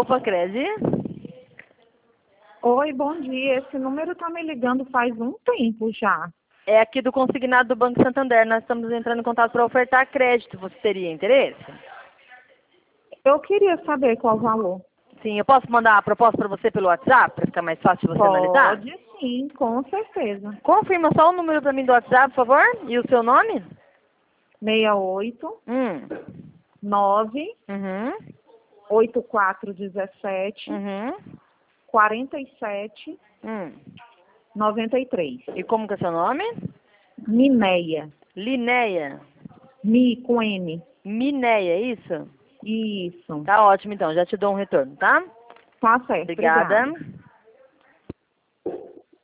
Opa, Credi. Oi, bom dia. Esse número tá me ligando faz um tempo já. É aqui do consignado do Banco Santander. Nós estamos entrando em contato para ofertar crédito. Você teria interesse? Eu queria saber qual o valor. Sim, eu posso mandar a proposta para você pelo WhatsApp, para ficar mais fácil de você analisar? Pode sim, com certeza. Confirma só o número para mim do WhatsApp, por favor. E o seu nome? 68 Hum. 9 Uhum. 8417 Uhum. 47 Hum. 93. E como que é seu nome? Mineia. Linéia. Mi com N. Minéia, é isso? Isso. Tá ótimo, então. Já te dou um retorno, tá? Tá certo. Obrigada. Obrigada.